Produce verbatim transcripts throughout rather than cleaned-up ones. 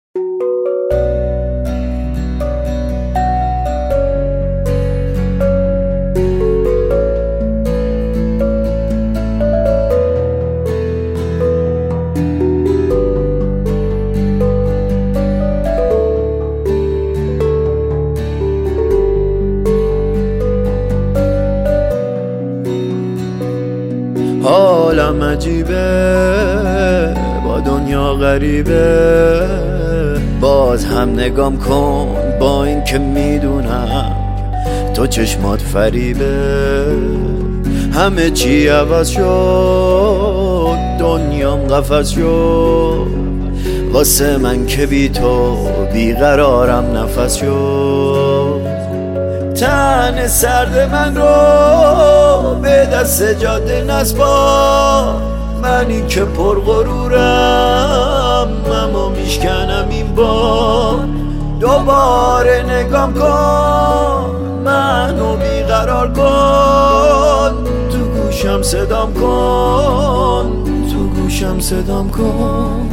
حالم عجیبه، با دنیا غریبه. باز هم نگام کن، با این که میدونم تو چشمات فریبه. همه چی عوض شد، دنیام قفس شد. واسه من که بی تو بیقرارم نفس شد. تن سرد من رو به دست جاده نسپار. منی که پرغرورم اما میشکنم این بار. دوباره نگام کن، منو بیقرار کن. تو گوشم صدام کن، تو گوشم صدام کن.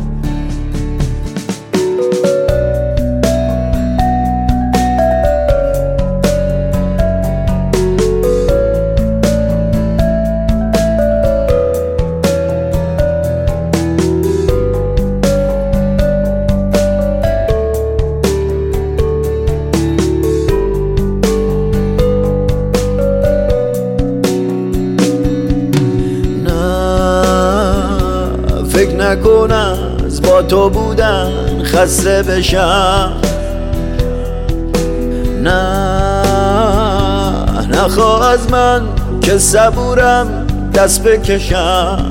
فکر نکن از با تو بودن خسته بشم. نه نخواه از من که صبورم دست بکشم.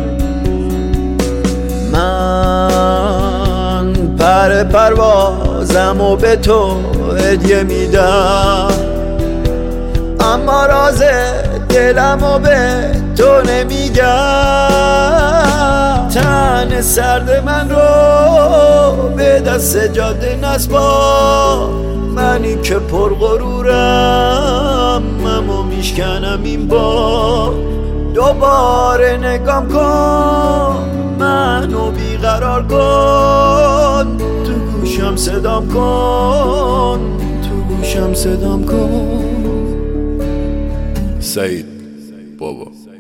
من پر پروازم و به تو هدیه میدم، اما راز دلم و به تو نمیگم. تن سرد من رو به دست جاده نسپار. منی که پرغرورم اما میشکنم این بار. دوباره نگام کن، منو بیقرار کن. تو گوشم صدام کن، تو گوشم صدام کن. سعید بابا.